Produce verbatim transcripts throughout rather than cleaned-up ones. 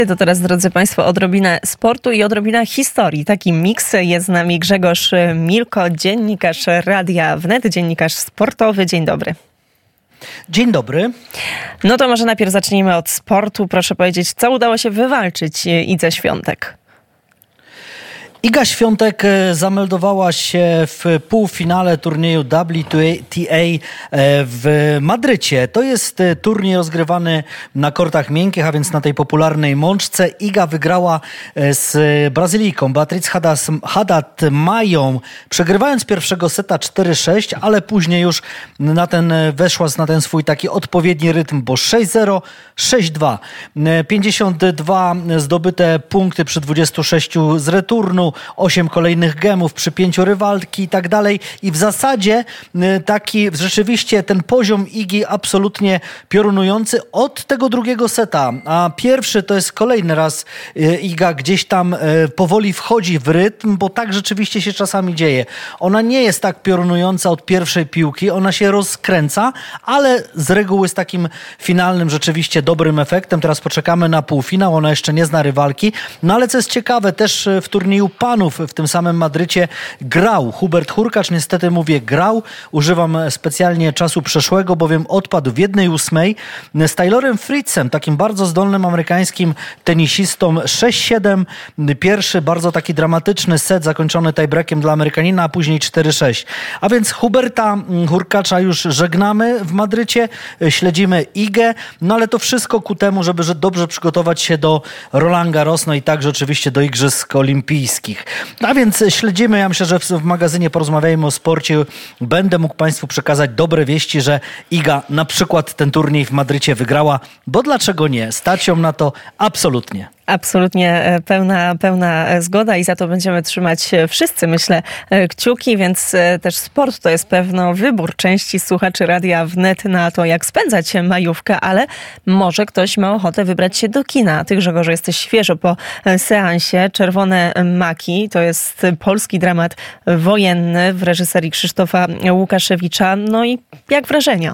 To teraz, drodzy Państwo, odrobinę sportu i odrobinę historii. Taki miks. Jest z nami Grzegorz Milko, dziennikarz Radia Wnet, dziennikarz sportowy. Dzień dobry. Dzień dobry. No to może najpierw zacznijmy od sportu. Proszę powiedzieć, co udało się wywalczyć Idze Świątek? Iga Świątek zameldowała się w półfinale turnieju W T A w Madrycie. To jest turniej rozgrywany na kortach miękkich, a więc na tej popularnej mączce. Iga wygrała z Brazylijką Beatriz Haddad Mają, przegrywając pierwszego seta cztery sześć, ale później już na ten, weszła na ten swój taki odpowiedni rytm, bo sześć zero, sześć dwa. pięćdziesiąt dwa zdobyte punkty przy dwudziestu sześciu z returnu, osiem kolejnych gemów przy pięciu rywalki i tak dalej. I w zasadzie taki rzeczywiście ten poziom Igi absolutnie piorunujący od tego drugiego seta. A pierwszy to jest kolejny raz Iga gdzieś tam powoli wchodzi w rytm, bo tak rzeczywiście się czasami dzieje. Ona nie jest tak piorunująca od pierwszej piłki, ona się rozkręca, ale z reguły z takim finalnym rzeczywiście dobrym efektem. Teraz poczekamy na półfinał, ona jeszcze nie zna rywalki. No ale co jest ciekawe, też w turnieju panów w tym samym Madrycie grał Hubert Hurkacz. Niestety mówię grał. Używam specjalnie czasu przeszłego, bowiem odpadł w jednej ósmej z Taylorem Fritzem, takim bardzo zdolnym amerykańskim tenisistą. sześć siedem. Pierwszy bardzo taki dramatyczny set zakończony tiebreakiem dla Amerykanina, a później cztery sześć. A więc Huberta Hurkacza już żegnamy w Madrycie. Śledzimy Igę. No ale to wszystko ku temu, żeby dobrze przygotować się do Roland Garros, no i także oczywiście do Igrzysk Olimpijskich. A więc śledzimy, ja myślę, że w, w magazynie Porozmawiajmy o sporcie będę mógł Państwu przekazać dobre wieści, że Iga na przykład ten turniej w Madrycie wygrała, bo dlaczego nie? Stać ją na to absolutnie. Absolutnie pełna, pełna zgoda i za to będziemy trzymać wszyscy, myślę, kciuki, więc też sport to jest pewno wybór części słuchaczy Radia Wnet na to, jak spędzać majówkę, ale może ktoś ma ochotę wybrać się do kina. Ty, Grzegorzu, jesteś świeżo po seansie. Czerwone maki to jest polski dramat wojenny w reżyserii Krzysztofa Łukaszewicza. No i jak wrażenia?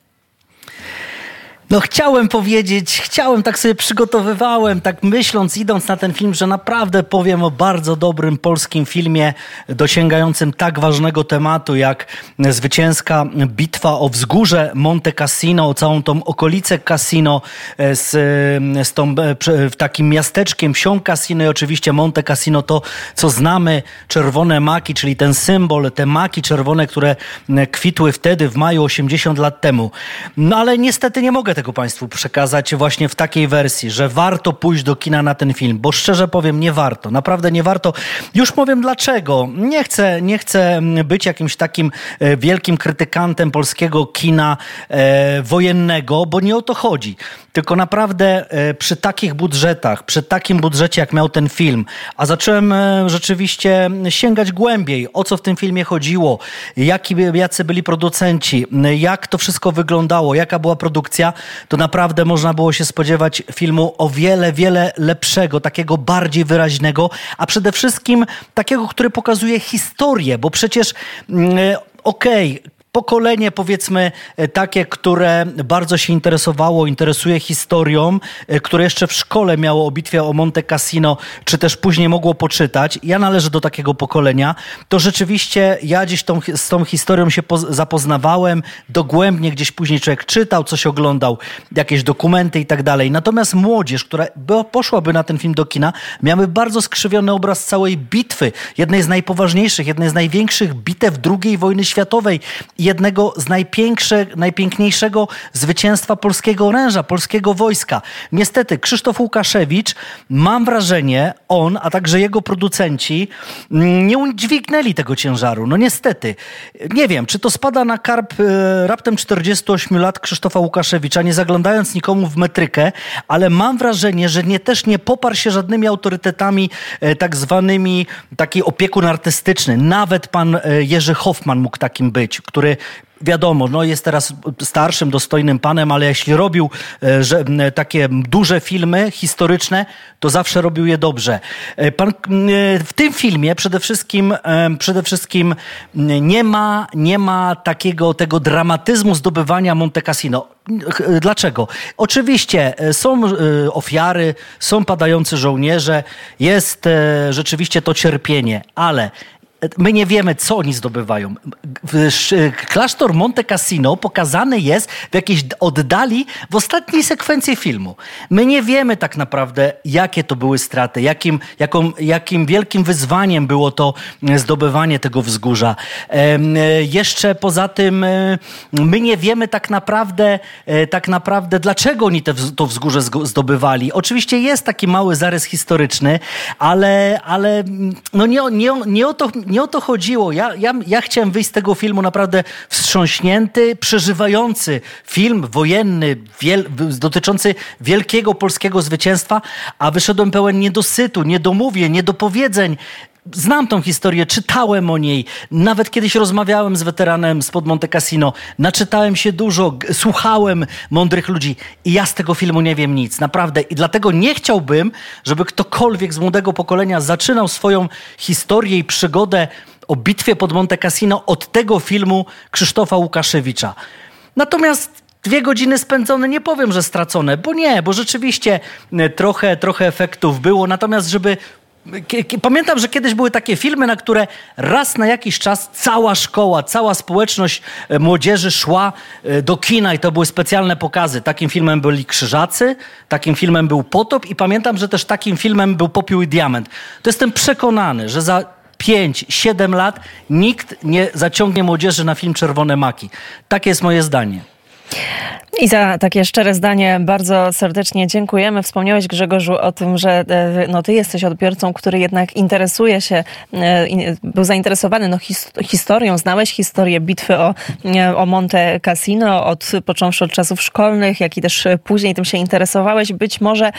No chciałem powiedzieć, chciałem, tak sobie przygotowywałem, tak myśląc, idąc na ten film, że naprawdę powiem o bardzo dobrym polskim filmie dosięgającym tak ważnego tematu jak zwycięska bitwa o wzgórze Monte Cassino, o całą tą okolicę Cassino z, z tą takim miasteczkiem wsią Cassino i oczywiście Monte Cassino to, co znamy, czerwone maki, czyli ten symbol, te maki czerwone, które kwitły wtedy w maju osiemdziesiąt lat temu. No ale niestety nie mogę tego Państwu przekazać właśnie w takiej wersji, że warto pójść do kina na ten film, bo szczerze powiem, nie warto, naprawdę nie warto. Już powiem dlaczego. Nie chcę, nie chcę być jakimś takim wielkim krytykantem polskiego kina e, wojennego, bo nie o to chodzi. Tylko naprawdę e, przy takich budżetach, przy takim budżecie jak miał ten film, a zacząłem e, rzeczywiście sięgać głębiej, o co w tym filmie chodziło, jaki, jacy byli producenci, jak to wszystko wyglądało, jaka była produkcja, to naprawdę można było się spodziewać filmu o wiele, wiele lepszego, takiego bardziej wyraźnego, a przede wszystkim takiego, który pokazuje historię, bo przecież yy, okej, okay, pokolenie, powiedzmy, takie, które bardzo się interesowało, interesuje historią, które jeszcze w szkole miało o bitwie o Monte Cassino, czy też później mogło poczytać. Ja należę do takiego pokolenia. To rzeczywiście ja gdzieś tą, z tą historią się poz- zapoznawałem, dogłębnie gdzieś później człowiek czytał, coś oglądał, jakieś dokumenty i tak dalej. Natomiast młodzież, która by, poszłaby na ten film do kina, miały bardzo skrzywiony obraz całej bitwy. Jednej z najpoważniejszych, jednej z największych bitew drugiej wojny światowej. Jednego z najpiękniejszego, najpiękniejszego zwycięstwa polskiego oręża, polskiego wojska. Niestety Krzysztof Łukaszewicz, mam wrażenie, on, a także jego producenci nie udźwignęli tego ciężaru. No niestety. Nie wiem, czy to spada na karb e, raptem czterdziestu ośmiu lat Krzysztofa Łukaszewicza, nie zaglądając nikomu w metrykę, ale mam wrażenie, że nie, też nie poparł się żadnymi autorytetami e, tak zwanymi, taki opiekun artystyczny. Nawet pan e, Jerzy Hoffman mógł takim być, który wiadomo, no jest teraz starszym, dostojnym panem, ale jeśli robił że, takie duże filmy historyczne, to zawsze robił je dobrze. Pan, w tym filmie przede wszystkim, przede wszystkim nie ma, nie ma takiego tego dramatyzmu zdobywania Monte Cassino. Dlaczego? Oczywiście są ofiary, są padający żołnierze, jest rzeczywiście to cierpienie, ale my nie wiemy, co oni zdobywają. Klasztor Monte Cassino pokazany jest w jakiejś oddali w ostatniej sekwencji filmu. My nie wiemy tak naprawdę, jakie to były straty, jakim, jaką, jakim wielkim wyzwaniem było to zdobywanie tego wzgórza. Jeszcze poza tym my nie wiemy tak naprawdę, tak naprawdę dlaczego oni te, to wzgórze zdobywali. Oczywiście jest taki mały zarys historyczny, ale, ale no nie, nie, nie o to Nie o to chodziło. Ja, ja, ja chciałem wyjść z tego filmu naprawdę wstrząśnięty, przeżywający film wojenny wiel, dotyczący wielkiego polskiego zwycięstwa, a wyszedłem pełen niedosytu, niedomówień, niedopowiedzeń. Znam tą historię, czytałem o niej, nawet kiedyś rozmawiałem z weteranem spod Monte Cassino, naczytałem się dużo, g- słuchałem mądrych ludzi i ja z tego filmu nie wiem nic, naprawdę. I dlatego nie chciałbym, żeby ktokolwiek z młodego pokolenia zaczynał swoją historię i przygodę o bitwie pod Monte Cassino od tego filmu Krzysztofa Łukaszewicza. Natomiast dwie godziny spędzone, nie powiem, że stracone, bo nie, bo rzeczywiście trochę, trochę efektów było, natomiast żeby pamiętam, że kiedyś były takie filmy, na które raz na jakiś czas cała szkoła, cała społeczność młodzieży szła do kina i to były specjalne pokazy. Takim filmem byli Krzyżacy, takim filmem był Potop i pamiętam, że też takim filmem był Popiół i Diament. To jestem przekonany, że za pięć, siedem lat nikt nie zaciągnie młodzieży na film Czerwone Maki. Takie jest moje zdanie. I za takie szczere zdanie bardzo serdecznie dziękujemy. Wspomniałeś, Grzegorzu, o tym, że no, ty jesteś odbiorcą, który jednak interesuje się, był zainteresowany no, his, historią. Znałeś historię bitwy o, o Monte Cassino, od, począwszy od czasów szkolnych, jak i też później tym się interesowałeś. Być może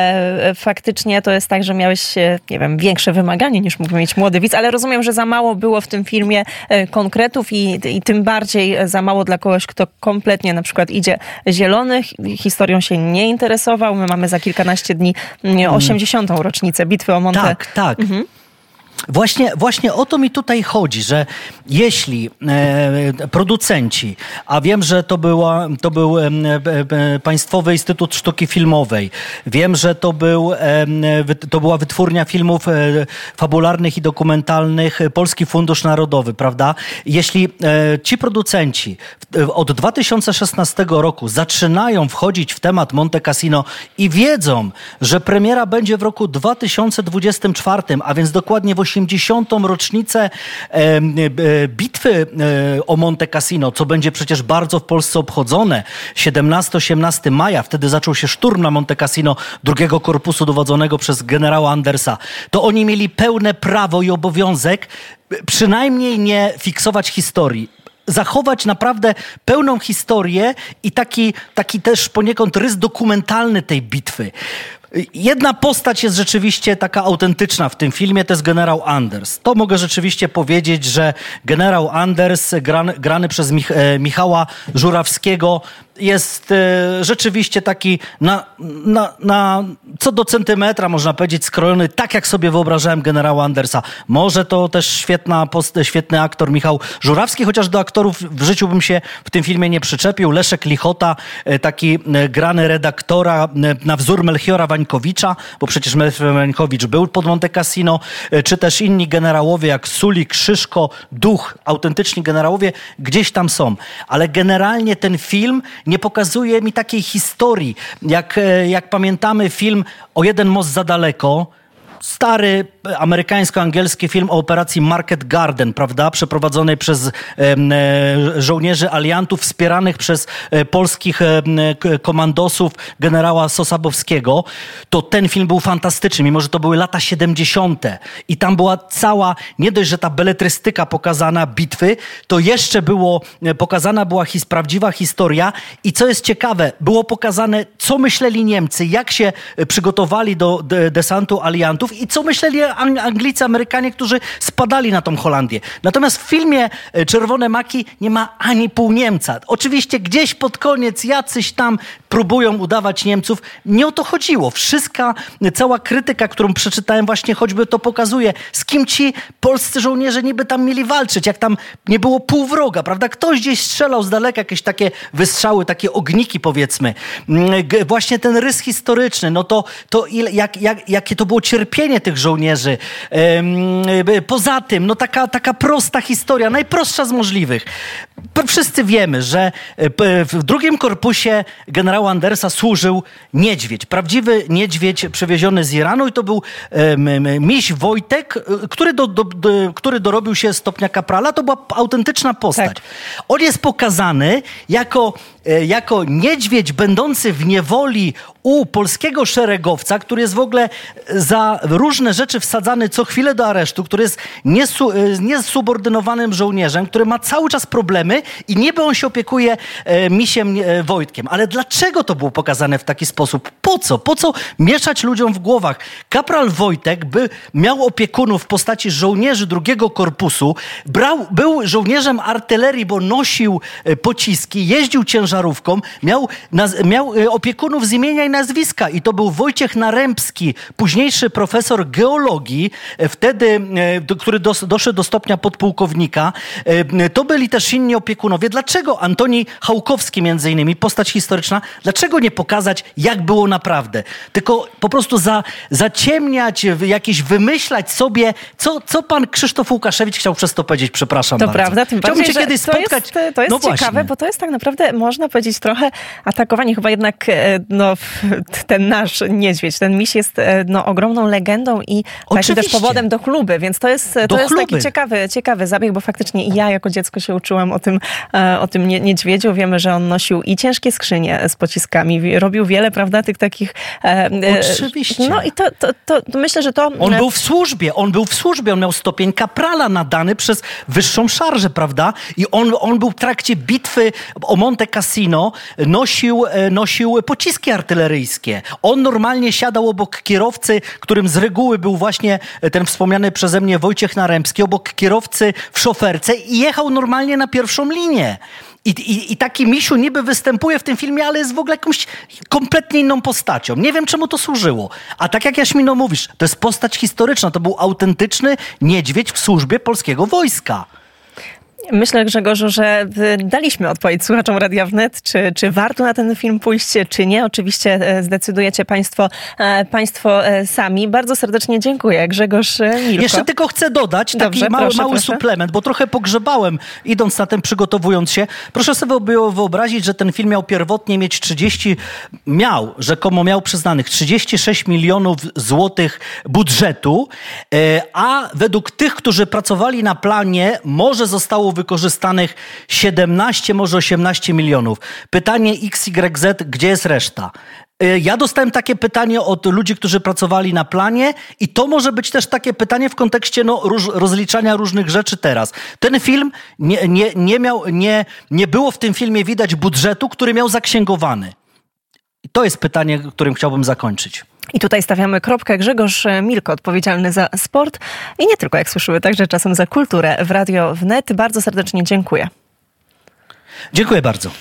e, faktycznie to jest tak, że miałeś, nie wiem, większe wymaganie niż mógł mieć młody widz, ale rozumiem, że za mało było w tym filmie konkretów i, i tym bardziej za mało dla kogoś, kto kompletnie na przykład idzie zielonych, historią się nie interesował. My mamy za kilkanaście dni osiemdziesiątą rocznicę bitwy o Monte. Tak, tak. Mhm. Właśnie, właśnie o to mi tutaj chodzi, że jeśli e, producenci, a wiem, że to, była, to był e, e, Państwowy Instytut Sztuki Filmowej, wiem, że to, był, e, to była wytwórnia filmów e, fabularnych i dokumentalnych Polski Fundusz Narodowy, prawda? Jeśli e, ci producenci od dwa tysiące szesnastego roku zaczynają wchodzić w temat Monte Cassino i wiedzą, że premiera będzie w roku dwa tysiące dwudziestym czwartym, a więc dokładnie w osiemdziesiątą rocznicę e, e, bitwy e, o Monte Cassino, co będzie przecież bardzo w Polsce obchodzone. siedemnastego osiemnastego maja, wtedy zaczął się szturm na Monte Cassino drugiego korpusu dowodzonego przez generała Andersa. To oni mieli pełne prawo i obowiązek przynajmniej nie fiksować historii. Zachować naprawdę pełną historię i taki, taki też poniekąd rys dokumentalny tej bitwy. Jedna postać jest rzeczywiście taka autentyczna w tym filmie, to jest generał Anders. To mogę rzeczywiście powiedzieć, że generał Anders, grany, grany przez Mich- Michała Żurawskiego, jest e, rzeczywiście taki na, na, na co do centymetra, można powiedzieć, skrojony tak, jak sobie wyobrażałem generała Andersa. Może to też świetna post- świetny aktor Michał Żurawski, chociaż do aktorów w życiu bym się w tym filmie nie przyczepił. Leszek Lichota, e, taki e, grany redaktora e, na wzór Melchiora Wańkowicza, bo przecież Melchior Wańkowicz był pod Monte Cassino, e, czy też inni generałowie jak Sulik, Szyszko, Duch, autentyczni generałowie, gdzieś tam są. Ale generalnie ten film nie pokazuje mi takiej historii, jak, jak pamiętamy film O jeden most za daleko, stary amerykańsko-angielski film o operacji Market Garden, prawda, przeprowadzonej przez e, żołnierzy aliantów wspieranych przez e, polskich e, komandosów generała Sosabowskiego. To ten film był fantastyczny, mimo że to były lata siedemdziesiąte i tam była cała, nie dość, że ta beletrystyka pokazana bitwy, to jeszcze było, pokazana była his, prawdziwa historia i co jest ciekawe, było pokazane, co myśleli Niemcy, jak się przygotowali do de, desantu aliantów Niemców i co myśleli Anglicy, Amerykanie, którzy spadali na tą Holandię. Natomiast w filmie Czerwone Maki nie ma ani pół Niemca. Oczywiście gdzieś pod koniec jacyś tam próbują udawać Niemców. Nie o to chodziło. Wszystka, cała krytyka, którą przeczytałem właśnie choćby to pokazuje, z kim ci polscy żołnierze niby tam mieli walczyć, jak tam nie było pół wroga, prawda? Ktoś gdzieś strzelał z daleka, jakieś takie wystrzały, takie ogniki powiedzmy. Właśnie ten rys historyczny, no to, to ile, jak, jak, jakie to było cierpienie tych żołnierzy. Poza tym, no taka, taka prosta historia, najprostsza z możliwych. Wszyscy wiemy, że w drugim korpusie generała Andersa służył niedźwiedź. Prawdziwy niedźwiedź przywieziony z Iranu i to był miś Wojtek, który, do, do, do, który dorobił się stopnia kaprala. To była autentyczna postać. Tak. On jest pokazany jako, jako niedźwiedź będący w niewoli u polskiego szeregowca, który jest w ogóle za różne rzeczy wsadzany co chwilę do aresztu, który jest niesu, niesubordynowanym żołnierzem, który ma cały czas problemy i niby on się opiekuje e, misiem e, Wojtkiem. Ale dlaczego to było pokazane w taki sposób? Po co? Po co mieszać ludziom w głowach? Kapral Wojtek by miał opiekunów w postaci żołnierzy drugiego korpusu, brał, był żołnierzem artylerii, bo nosił e, pociski, jeździł ciężarówką, miał, naz, miał e, opiekunów z imienia i nazwiska i to był Wojciech Narębski, późniejszy profesor geologii, e, wtedy, e, do, który dos, doszedł do stopnia podpułkownika. E, to byli też inni opiekunowie. Dlaczego Antoni Hałkowski między innymi, postać historyczna, dlaczego nie pokazać, jak było naprawdę? Tylko po prostu za, zaciemniać, jakieś wymyślać sobie, co, co pan Krzysztof Łukaszewicz chciał przez to powiedzieć, przepraszam to bardzo. Prawda, tym Chciałbym bardziej, się kiedyś to spotkać. Jest, to jest no ciekawe, właśnie. bo to jest tak naprawdę, można powiedzieć, trochę atakowanie. Chyba jednak no, ten nasz niedźwiedź, ten miś jest no, ogromną legendą i takim też powodem do chluby, więc to jest, to jest taki ciekawy, ciekawy zabieg, bo faktycznie i ja jako dziecko się uczyłam o tym, o tym niedźwiedziu. Wiemy, że on nosił i ciężkie skrzynie z pociskami, robił wiele, prawda, tych takich... Oczywiście. No i to, to, to, to myślę, że to... On był w służbie, on był w służbie, on miał stopień kaprala nadany przez wyższą szarżę, prawda? I on, on był w trakcie bitwy o Monte Cassino, nosił, nosił pociski artyleryjskie. On normalnie siadał obok kierowcy, którym z reguły był właśnie ten wspomniany przeze mnie Wojciech Narębski, obok kierowcy w szoferce i jechał normalnie na pierwszą linię. I, i, I taki misiu niby występuje w tym filmie, ale jest w ogóle jakąś kompletnie inną postacią. Nie wiem, czemu to służyło. A tak jak Jaśmino mówisz, to jest postać historyczna. To był autentyczny niedźwiedź w służbie polskiego wojska. Myślę, Grzegorzu, że daliśmy odpowiedź słuchaczom Radia Wnet, czy, czy warto na ten film pójść, czy nie. Oczywiście zdecydujecie Państwo, państwo sami. Bardzo serdecznie dziękuję. Grzegorz Milko. Jeszcze tylko chcę dodać taki Dobrze, mały, proszę, mały proszę. suplement, bo trochę pogrzebałem, idąc na ten, przygotowując się. Proszę sobie wyobrazić, że ten film miał pierwotnie mieć trzydzieści, miał, rzekomo miał przyznanych trzydzieści sześć milionów złotych budżetu, a według tych, którzy pracowali na planie, może zostało wykorzystanych siedemnaście, może osiemnaście milionów. Pytanie X Y Z, gdzie jest reszta? Ja dostałem takie pytanie od ludzi, którzy pracowali na planie i to może być też takie pytanie w kontekście no, róż, rozliczania różnych rzeczy teraz. Ten film, nie, nie, nie, miał, nie, nie było w tym filmie widać budżetu, który miał zaksięgowany. I to jest pytanie, którym chciałbym zakończyć. I tutaj stawiamy kropkę. Grzegorz Milko, odpowiedzialny za sport i nie tylko, jak słyszymy, także czasem za kulturę w Radio Wnet. Bardzo serdecznie dziękuję. Dziękuję bardzo.